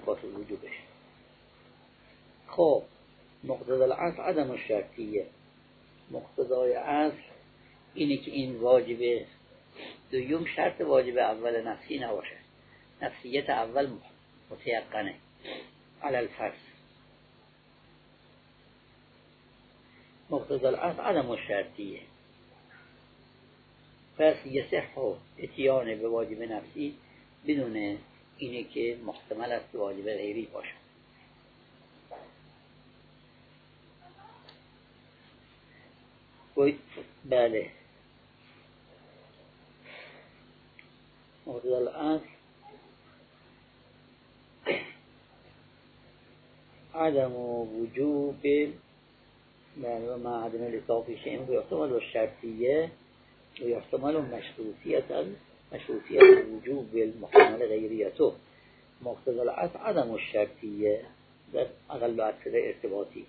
اثبات وجوبش. خب مقتضی الاصل عدم الشرطیه. مقتضای اصل اینه که این واجب دوم شرط واجب اول نفسی نباشه، نفسیت اول متیقنه علی الفرض. مقتضی الاصل عدم الشرطیه، پس یصح اتیان به واجب نفسی بدون اینه که محتمل است واجب غیری باشه. بله مقتضی الاصل عدم وجوب و مع عدم الاطلاق شيء ويحتمل الشرطية ويحتمل مشروطية الوجوب المحتمل غيريته. مقتضى الاصل عدم الشرطية در اقل اکثر ارتباطی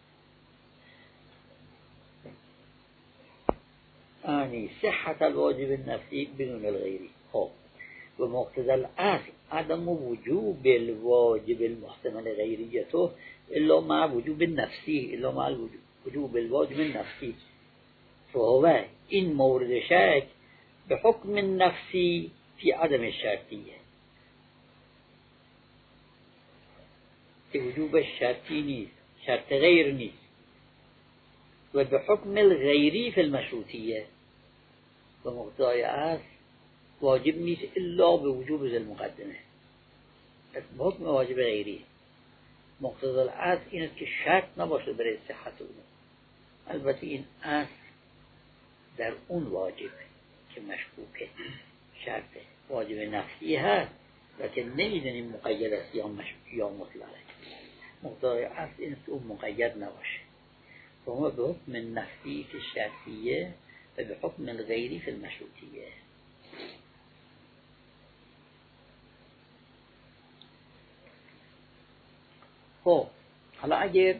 يعني صحة الواجب النفسي بدون الغيري. خب ومقتضى الاصل عدم وجوب الواجب المحتمل غيريته الا مع وجوب النفسي، الا مع وجوب الواجب النفسي. فهو این مورد شک به حکم النفسي في عدم الشرطية، که وجوب شرطی نیست، شرط غیر نیست، و به حکم الغیری فی المشروطیه. و مقتضای اصل واجب نیست الا به وجوب ذی المقدمه، پس به حکم واجب غیری. مقتضای اصل این است که شرط نباشه برای صحت اون. البته این اصل در اون واجب که مشکوکه، شرط واجب نفسی هست لیکن نمیدونیم مقید است یا مطلقه. مقتضای اصل این است که اون مقید نباشه. فهو به حکم النفسی فی الشرطیه و به حکم الغیری فی المشروطیه. خب حالا اگر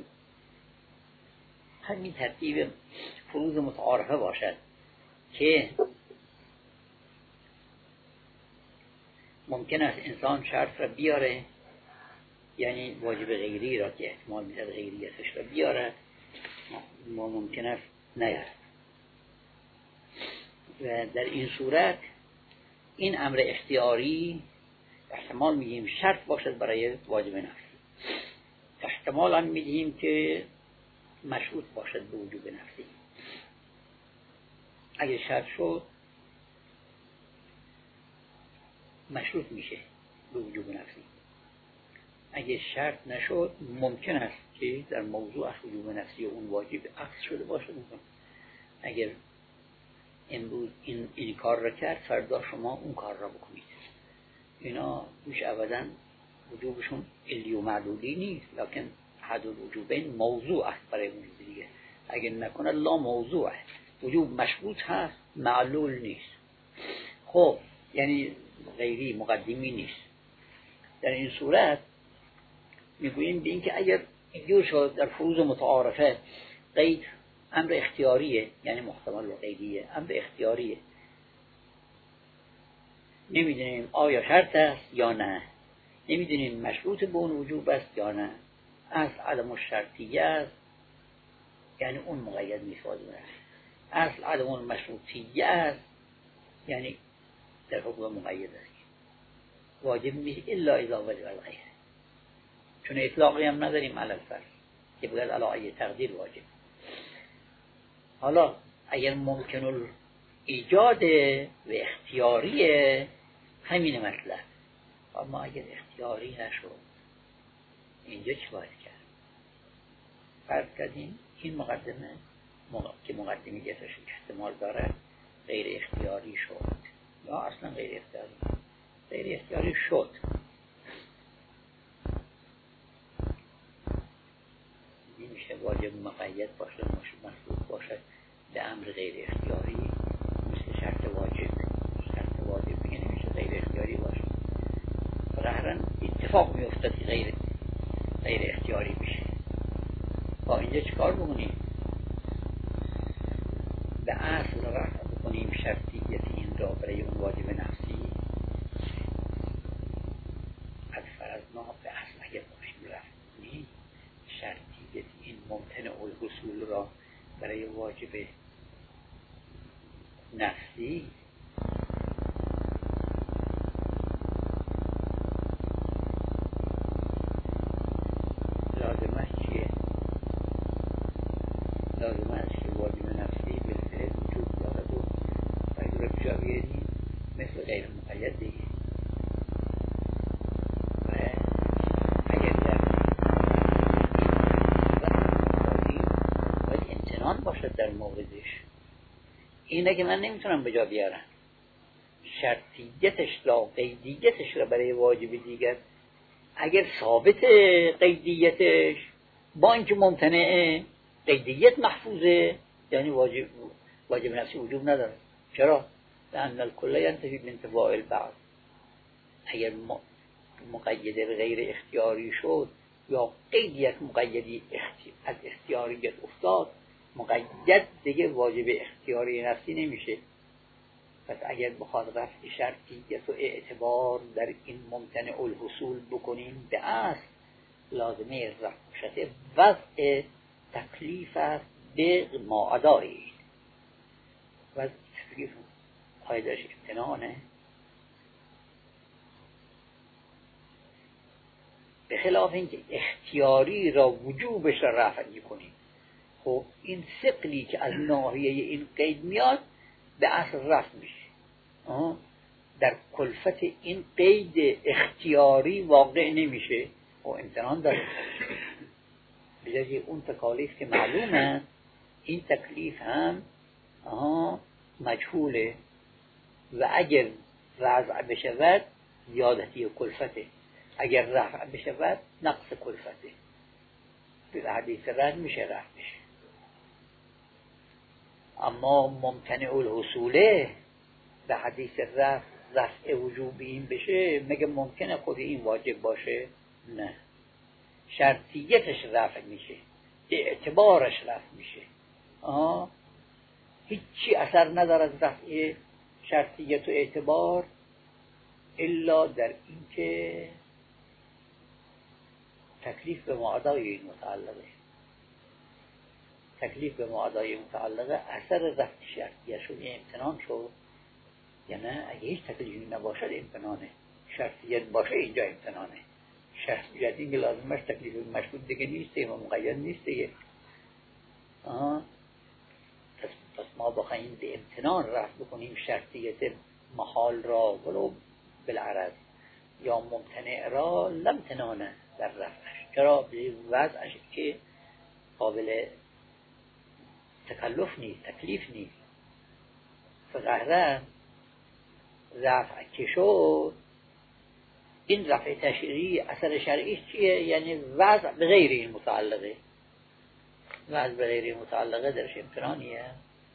همین ترتیب فروض متعارفه باشد که ممکن است انسان شرط را بیاره، یعنی واجب غیری را که احتمال میدهد غیریتش را بیاره و ممکن است نیاره، و در این صورت این امر اختیاری احتمال میدیم شرط باشد برای واجب نفسی، احتمال هم میدیم که مشروط باشد به وجوب نفسی. اگه شرط شد مشروط میشه به وجوب نفسی، اگه شرط نشد ممکن است که در موضوع وجوب نفسی اون واجب عکس شده باشه. اگر امروز این کار را کرد فردا شما اون کار را بکنید، اینا میشه ابدا وجوبشون علی و معلولی نیست، لکن حد الوجوبین موضوع است برای وجوب دیگه. اگر نکنه لا موضوع است، وجوب مشروط هست معلول نیست. خب یعنی غیری مقدمی نیست. در این صورت میگوییم به این که اگر اینجور شد در فروض متعارفه قید امر اختیاریه، یعنی محتمل و غیریه، امر اختیاریه، نمیدونیم آیا شرط است یا نه، نمیدونیم مشروط به اون وجوب است یا نه، اصل عدم الشرطیه است یعنی اون مقید نیست واجب است، اصل عدم المشروطیه است یعنی در حکم مقید است، واجب نیست الا اذا وجب الغیر، چون اطلاقی هم نداریم علی الفرض که بگرد علی ای تقدیر واجب. حالا اگر ممکن ایجاد و اختیاریه همین مطلب، اما اگر اختیاری نشد اینجا چی باید کرد؟ فرض کردیم این مقدمه که مقدمیتش احتمال داره غیر اختیاری شد یا اصلا غیر اختیاری شد، میشه واجب مقید باشه، مشروط باشه به امر غیر اختیاری، مثل شرط واجب میگه نمیشه غیر اختیاری باشه، ظاهرا اتفاق میافتد که غیر اختیاری میشه. با اینجا چیکار بکنیم؟ به اصل رفع بکنیم شرطیت این را برای اون واجب نفسی، از فرض ما به اصل اصول را برای واجب نفسی لازم است چیه؟ لازم است که واجب نفسی به فعل وجود دارد و باید را بجا بیاریم مثل غیر مقید دیگه. و اگر در باید امتنان باشد در موردش. اینه که من نمیتونم بجا بیارم شرطیتش لا قیدیتش را برای واجب دیگر. اگر ثابت قیدیتش با اینکه ممتنعه، قیدیت محفوظه، یعنی واجب نفسی وجود نداره. چرا؟ لأن الكل ينتفي بانتفاء البعض. اگر مقید غیر اختیاری شد یا قیدیت مقیدی از اختیاریت افتاد، مقید دیگه واجب اختیاری نفسی نمیشه. پس اگر بخواد رفع شرطیت و اعتبار در این ممتنع الحصول بکنیم به اصل، لازمه رفع شده وضع تکلیف است به ماعدایی. وضع تکلیف قاعدش امتنانه، به خلاف اینکه اختیاری را وجوبش را رفع میکنیم. خب این ثقلی که از ناحیه این قید میاد به اصل رفع میشه. در کلفت این قید اختیاری واقع نمیشه و امتنان داره. بجای اون تکالیف که معلومه، این تکلیف هم مجهوله و اگر رفع بشود زیادتی کلفته، اگر رفع بشود نقص کلفته. به حدیث رد میشه رفع بشه. اما ممتنع الحصوله به حدیث رفع وجوبی این بشه، مگه ممکنه خود این واجب باشه؟ نه، شرطیتش رفع میشه، اعتبارش رفع میشه. هیچی اثر نداره از رفع شرطیت و اعتبار الا در اینکه تکلیف به معادای این متعلقه. تکلیف به معادای متعلقه اثر رفع شرطیت شد، امتنان شد یا نه؟ اگه هیچ تکلیفی نباشد امتنانه، شرطیت باشه اینجا امتنانه. شرطیت این که لازمش تکلیف مشروط دیگه نیسته و مقید نیسته. پس ما بخواهیم به امتنان رفع بکنیم شرطیت محال را ولو بالعرض یا ممتنع را، لامتنانه در رفعش. چرا؟ به وضعش که قابل تکلف نیست، تکلیف نیست. فظاهرا رفع که شد، این رفع تشریعی اثر شرعیش چیه؟ یعنی وضع به غیر این متعلقه. وضع به غیر این متعلقه درش امتنانیه.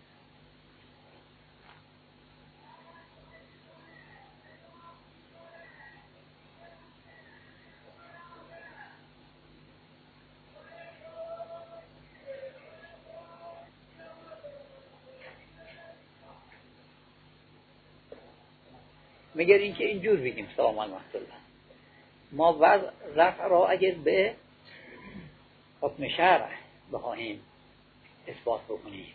مگر اینکه اینجور بگیم سلام المحصول ما رفع را اگر به حکم شرع بخواهیم اثبات بکنیم،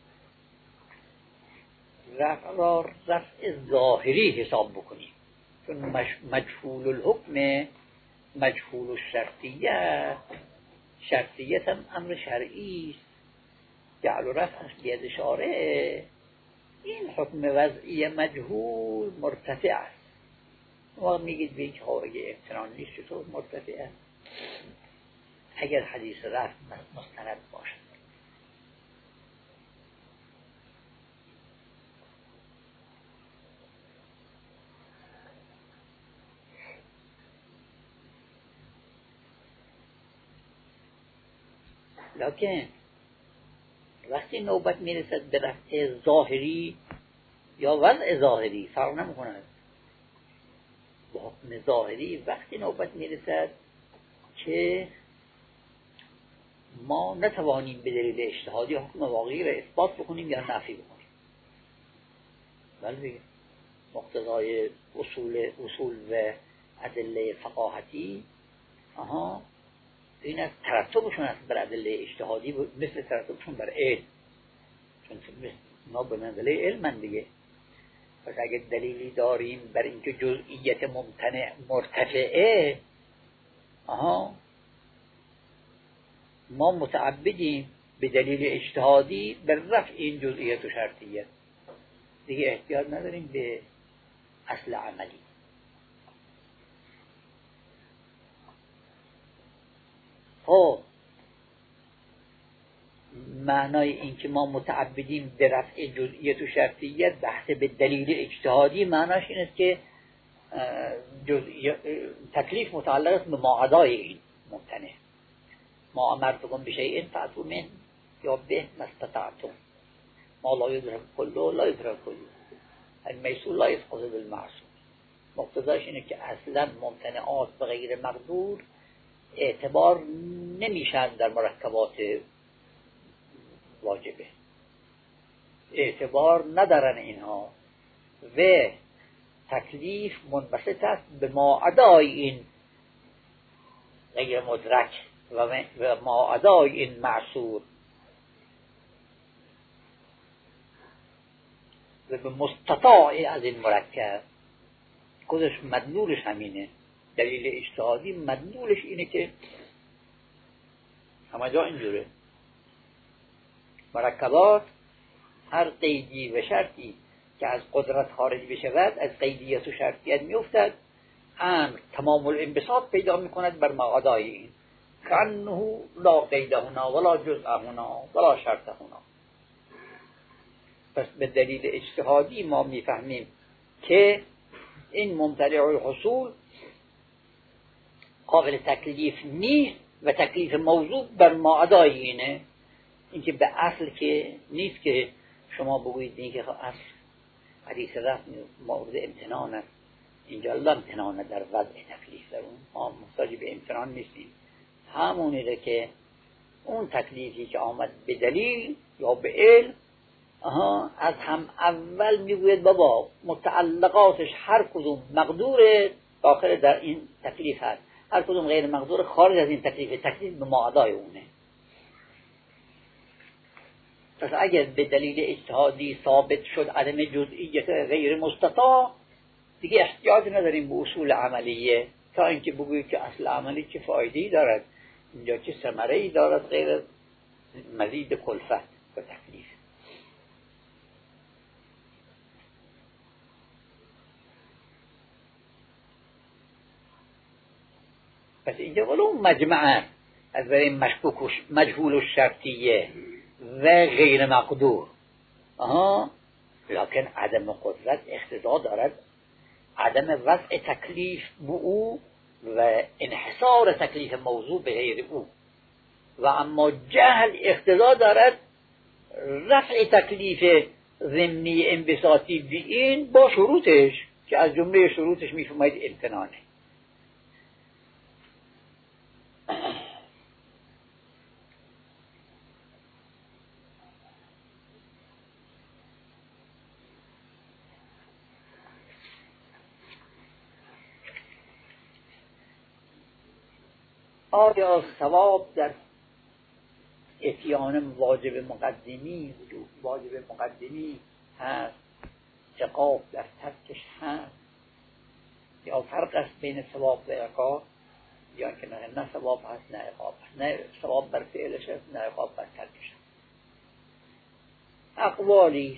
رفع را رفع ظاهری حساب بکنیم، چون مجهول الحکم مجهول الشرطیه، شرطیت هم امر شرعی است، جعل و رفعش بید شارع. این حکم وضعی مجهول مرتفع است. ما میگید به که اگه امتنان نیست چطور مرتفع است؟ اگر حدیث رفع مستند باشد. لکن وقتی نوبت میرسد به رفع ظاهری یا وضع ظاهری فرق نمی‌کند. به حکم ظاهری وقتی نوبت میرسد که ما نتوانیم به دلیل اجتهادی حکم واقعی را اثبات بکنیم یا نفی بکنیم. بله، مقتضای اصول و ادله فقاهتی این از ترتبشون است بر ادله اجتهادی مثل ترتبشون بر علم، چون ما به منزله علم دیگه. پس اگه دلیلی داریم بر اینکه جزئیت ممتنع مرتفعه، ما متعبدیم به دلیل اجتهادی بر رفع این جزئیت و شرطیت، دیگه احتیاج نداریم به اصل عملی. خب معنای این که ما متعبدیم به رفع جزئیت و شرطیت بحث به دلیل اجتهادی، معناش این است که تکلیف متعلق است به ماعدای این ممتنع. ما امرتکم بشیء فأتوا منه یا به ما استطعتم، ما لا یدرک کله لا یدرک کله، المیسور لا یسقط بالمعصوم. مقتضاش اینه که اصلا ممتنعات به غیر مقدور اعتبار نمیشن در مرکبات واجبه، اعتبار ندارن اینها و تکلیف منبسط است به ماعدای این غیر مدرک و ماعدای این معصور و به مستطاع از این مرکب. خودش مدلولش همینه، دلیل اجتهادی مدلولش اینه که همه جا اینجوره، مرکبات هر قیدی و شرطی که از قدرت خارج بشود از قیدیت و شرطیت میافتد، امر تمام الانبساط پیدا میکند بر مقادای این، کانه لا قید هنا ولا جزء هنا ولا شرط هنا. پس به دلیل اجتهادی ما میفهمیم که این ممتنع الحصول قابل تکلیف نیست و تکلیف موضوع بر ماعدای اینه. اینکه به اصل که نیست که شما بگویید این که اصل حدیث رفت مورد امتنان است، اینجا لا امتنان در وضع تکلیف، در اون ما محتاج به امتنان نیستیم. همونیه که اون تکلیفی که آمد به دلیل یا به علم، از هم اول میگوید بابا متعلقاتش هر کدوم مقدور داخل در این تکلیف هست، هر کدوم غیر مقدور خارج از این تکلیف به معادای اونه. پس اگر به دلیل اجتهادی ثابت شد عدم جزئیت غیر مستطاع، دیگه احتیاج نداریم به اصول عملیه تا اینکه بگویید که اصل عملی چه فایده‌ای دارد، اینجا چه ثمره‌ای دارد غیر مزید کلفت و تکلیف. پس اینجا ولو مجمعه از بین مشکوک مجهول الشرطیه و غیر مقدور، لکن عدم قدرت اقتضا دارد عدم وضع تکلیف به او و انحصار تکلیف موضوع به غیر او، و اما جهل اقتضا دارد رفع تکلیف ضمنی انبساطی به این با شروطش که از جمله شروطش میفرماید امتنانه. آیا ثواب در اتیان واجب مقدمی هست، عقاب در ترکش هست، یا فرق است بین ثواب و عقاب، یا که نه ثواب هست نه عقاب هست، نه ثواب بر فعلش هست نه عقاب بر ترکش هست. اقوالی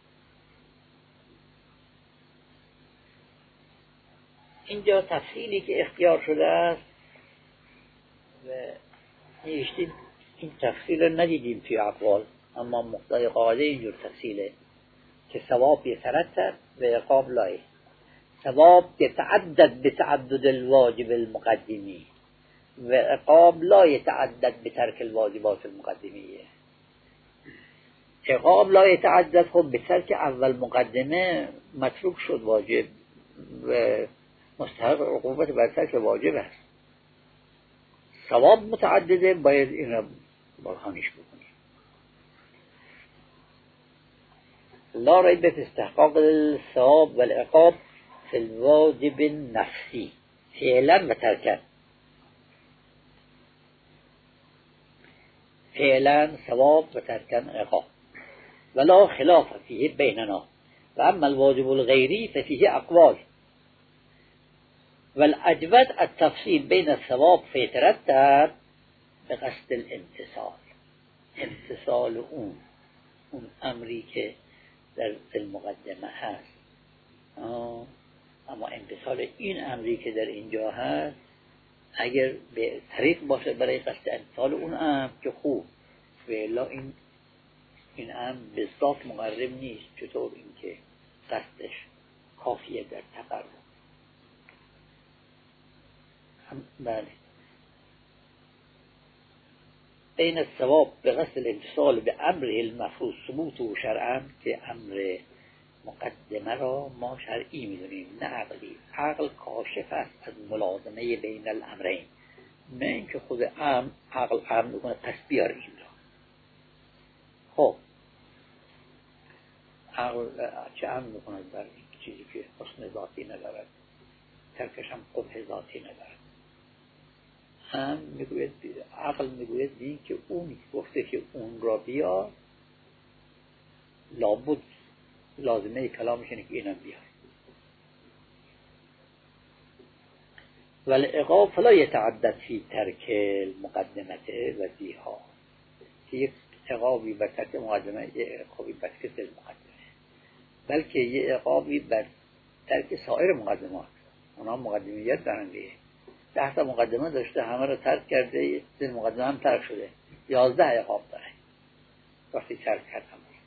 اینجا تفصیلی که اختیار شده است و نوشتیم این تفصیل رو ندیدیم توی اقوال، اما مقتضای قاعده اینجور تفصیله که ثواب یترتب و عقاب لایه. ثواب یتعدد بتعدد الواجب المقدمی و عقاب لا یتعدد بترک الواجبات المقدمیه. عقاب لا یتعدد خب بترک اول مقدمه متروک شد واجب و مستحق عقوبت بر ترک واجب است. ثواب متعدده باید این را برهانش بکنیم. لا ریب فی استحقاق الثواب والعقاب فی الواجب النفسی فعلا و ترکا. فعلا ثواب و ترکا عقاب ولا خلاف فیه بیننا و اما الواجب الغیری ففیه اقوال والاجود التفصیل بین الثواب فیترتب به قصد الامتصال. امتصال اون امری که در المقدمه هست، اما امتصال این امری که در اینجا هست اگر به طریق باشه برای قصد امتصال اون امر که خوب، ولی این امر به ذات مقرب نیست. چطور اینکه قصدش کافیه در تقرب؟ بله. بین الثواب به قصد الامتصال به امر المفروض ثبوت و شرعا، که امر مقدمه را ما شرعی میدونیم نه عقلی. عقل کاشف است از ملازمه بین الامرین، نه اینکه خود عقل امر میکنه پس بیار این را. خب عقل چه امر میکنه بر این چیزی که حسن ذاتی ندارد، ترکش هم قبح ذاتی ندارد؟ عقل میگوید این که اون گفته که اون را بیار، لابد لازمه کلامش اینه که اینم بیار. والعقاب فلا يتعدد فی ترک المقدمه و زیها، که یک عقابی بر ترک مقدمه، یک عقابی بر ترک المقدمه، بلکه یک عقابی بر ترک سایر مقدمات. اونا مقدمیت دارنده، 10 تا مقدمه داشته، همه رو ترک کرده، این مقدمه هم ترک شده، 11 عقاب داره وقتی ترک کرد.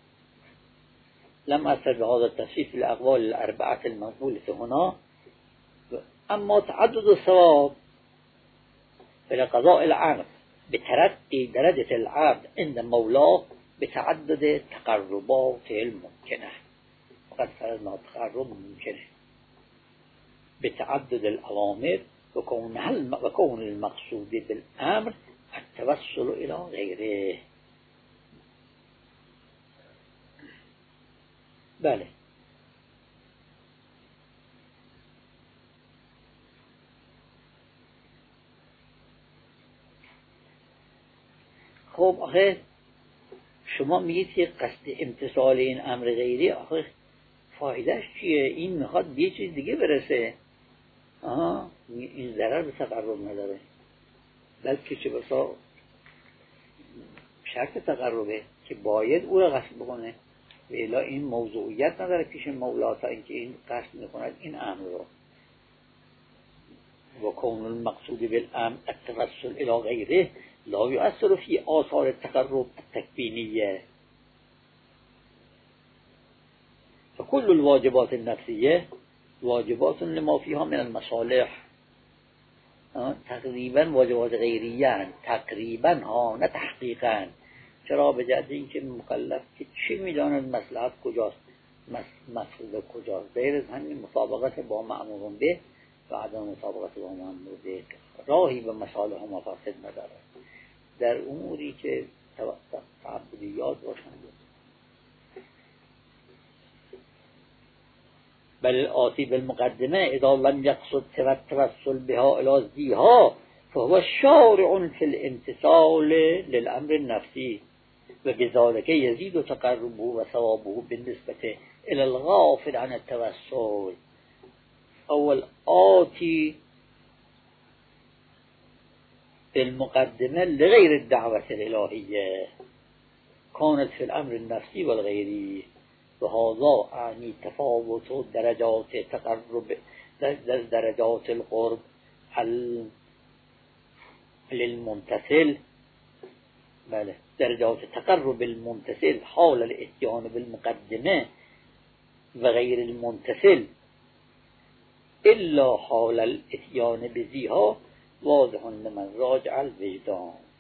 لم أثر بهذا التفصيل في الأقوال الأربعة المنقولة هنا. أما تعدد الثواب فلقضاء العبد بترقي درجة العبد عند مولاه بتعدد تقربات الممكنة، وقد فرضنا تقرب ممكنة بتعدد الأوامر وكون المقصود بالأمر التوسل إلى غيره. بله. خب آخه شما میگید که قصد امتصال این امر غیری آخه فایدهش چیه؟ این میخواد به یه چیز دیگه برسه. این ضرر به تقرب نداره، بلکه چه بسا شرط تقربه که باید او را قصد بکنه، ولی این موضوعیت نداره پیش مولا تا اینکه این قصد میکند این امر رو. و کون المقصود بالامر التوسل الى غیره لا یؤثر فی آثار التقرب التکوینیه. فكل الواجبات النفسیه واجبات لما فيها من المصالح. تقریبا واجبات غیریه، تقریبا ها، نه تحقیقا. چرا؟ به جهت اینکه مکلف که چی میداند مصلحت کجاست، مفسده کجاست، غیر از همین مطابقت با مأمور به و عدم مطابقت با مأمور به راهی به مصالح و مفاسد ندارد در اموری که تعبدیات باشند. بل الآتی بالمقدمه اذا لم يقصد التوسل بها الى ذیها فهو شارع في الامتثال للامر النفسي وبذلك يزيد تقربه وثوابه بالنسبة الى الغافل عن التوسل. اول آتی بالمقدمه لغير الدعوة الالهية كانت في الامر النفسي والغيري، وهذا اعني تفاوت درجات تقرب درجات القرب للممتثل. بله، درجات تقرب الممتثل حال الاتيان بالمقدمه وغير الممتثل الا حال الاتيان بذيها واضح لمن راجع الوجدان.